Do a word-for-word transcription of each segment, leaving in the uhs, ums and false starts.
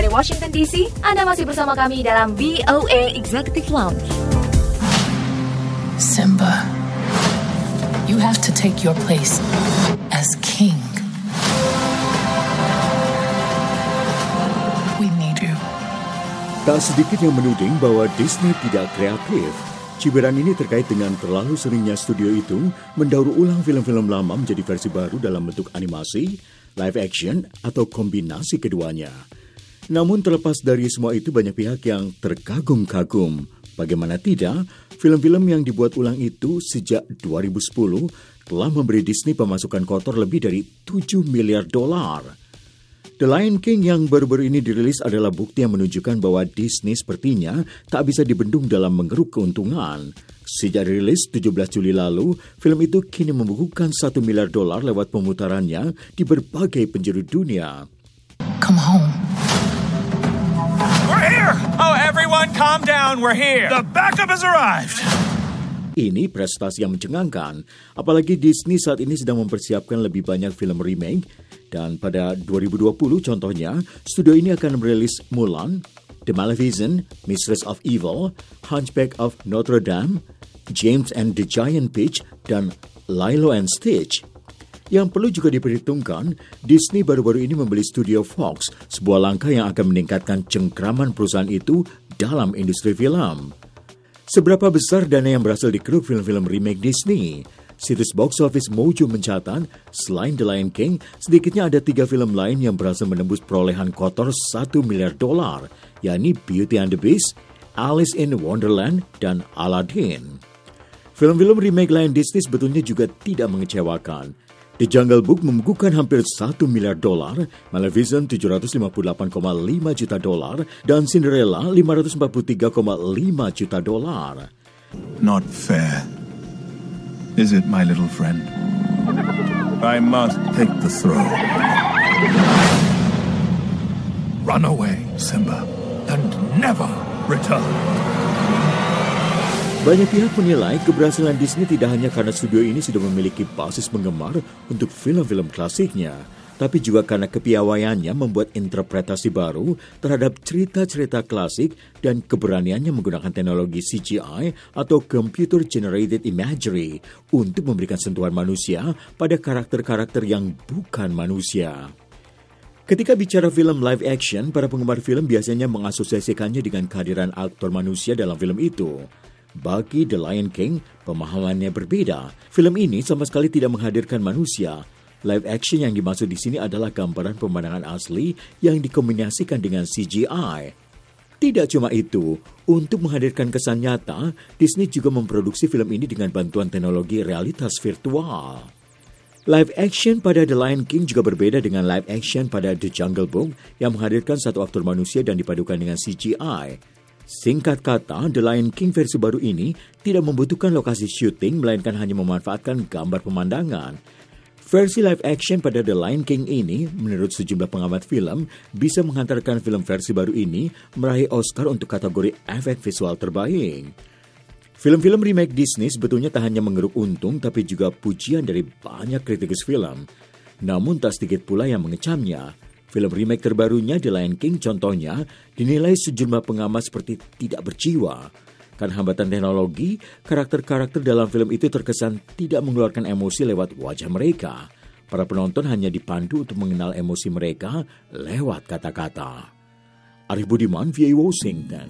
Washington D C. Anda masih bersama kami dalam V O A Executive Lounge. Simba, you have to take your place as king. We need you. Tak sedikit yang menuding bahwa Disney tidak kreatif. Cibiran ini terkait dengan terlalu seringnya studio itu mendaur ulang film-film lama menjadi versi baru dalam bentuk animasi, live action, atau kombinasi keduanya. Namun terlepas dari semua itu, banyak pihak yang terkagum-kagum. Bagaimana tidak, film-film yang dibuat ulang itu sejak dua ribu sepuluh telah memberi Disney pemasukan kotor lebih dari tujuh miliar dolar. The Lion King yang baru-baru ini dirilis adalah bukti yang menunjukkan bahwa Disney sepertinya tak bisa dibendung dalam mengeruk keuntungan. Sejak rilis tujuh belas Juli lalu, film itu kini membukukan satu miliar dolar lewat pemutarannya di berbagai penjuru dunia. Come home. We're here! Oh, everyone calm down, we're here! The backup has arrived! Ini prestasi yang mencengangkan, apalagi Disney saat ini sedang mempersiapkan lebih banyak film remake. Dan pada dua ribu dua puluh contohnya, studio ini akan merilis Mulan, The Maleficent, Mistress of Evil, Hunchback of Notre Dame, James and the Giant Peach, dan Lilo and Stitch. Yang perlu juga diperhitungkan, Disney baru-baru ini membeli studio Fox, sebuah langkah yang akan meningkatkan cengkraman perusahaan itu dalam industri film. Seberapa besar dana yang berhasil dikeruk film-film remake Disney? Situs Box Office Mojo mencatat, selain The Lion King, sedikitnya ada tiga film lain yang berhasil menembus perolehan kotor satu miliar dolar, yakni Beauty and the Beast, Alice in Wonderland, dan Aladdin. Film-film remake lain Disney sebetulnya juga tidak mengecewakan. The Jungle Book membukukan hampir satu miliar dolar, Maleficent tujuh ratus lima puluh delapan koma lima juta dolar, dan Cinderella lima ratus empat puluh tiga koma lima juta dolar. Not fair. Is it, my little friend? I must take the throne. Run away, Simba, and never return. Banyak pihak menilai keberhasilan Disney tidak hanya karena studio ini sudah memiliki basis penggemar untuk film-film klasiknya, tapi juga karena kepiawaiannya membuat interpretasi baru terhadap cerita-cerita klasik dan keberaniannya menggunakan teknologi C G I atau Computer Generated Imagery untuk memberikan sentuhan manusia pada karakter-karakter yang bukan manusia. Ketika bicara film live action, para penggemar film biasanya mengasosiasikannya dengan kehadiran aktor manusia dalam film itu. Bagi The Lion King, pemahamannya berbeda. Film ini sama sekali tidak menghadirkan manusia. Live action yang dimaksud di sini adalah gambaran pemandangan asli yang dikombinasikan dengan C G I. Tidak cuma itu, untuk menghadirkan kesan nyata, Disney juga memproduksi film ini dengan bantuan teknologi realitas virtual. Live action pada The Lion King juga berbeda dengan live action pada The Jungle Book yang menghadirkan satu aktor manusia dan dipadukan dengan C G I. Singkat kata, The Lion King versi baru ini tidak membutuhkan lokasi syuting, melainkan hanya memanfaatkan gambar pemandangan. Versi live action pada The Lion King ini, menurut sejumlah pengamat film, bisa menghantarkan film versi baru ini meraih Oscar untuk kategori efek visual terbaik. Film-film remake Disney sebetulnya tak hanya mengeruk untung, tapi juga pujian dari banyak kritikus film. Namun tak sedikit pula yang mengecamnya. Film remake terbarunya The Lion King contohnya dinilai sejumlah pengamat seperti tidak berjiwa. Karena hambatan teknologi, karakter-karakter dalam film itu terkesan tidak mengeluarkan emosi lewat wajah mereka. Para penonton hanya dipandu untuk mengenal emosi mereka lewat kata-kata. Arif Budiman, V O A Washington.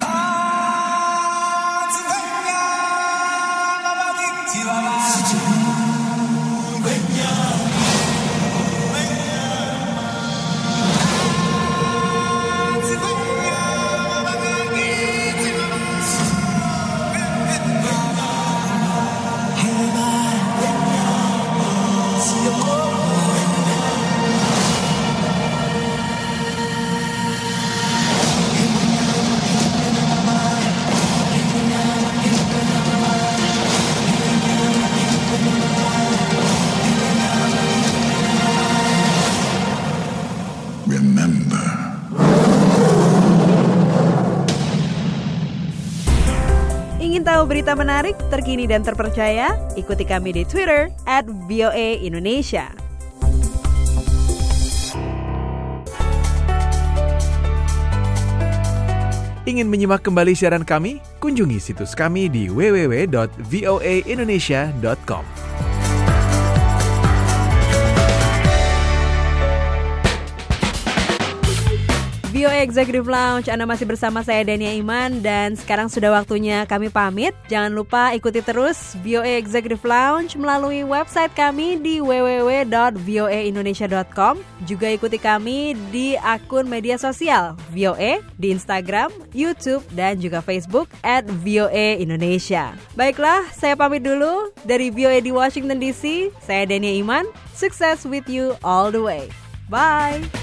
Ingin tahu berita menarik, terkini dan terpercaya? Ikuti kami di Twitter at V O A Indonesia. Ingin menyimak kembali siaran kami? Kunjungi situs kami di w w w dot v o a indonesia dot com. V O A Executive Lounge, Anda masih bersama saya Dania Iman dan sekarang sudah waktunya kami pamit. Jangan lupa ikuti terus V O A Executive Lounge melalui website kami di w w w dot v o a indonesia dot com. Juga ikuti kami di akun media sosial V O A di Instagram, YouTube dan juga Facebook at V O A Indonesia. Baiklah, saya pamit dulu dari V O A di Washington D C. Saya Dania Iman. Success with you all the way. Bye.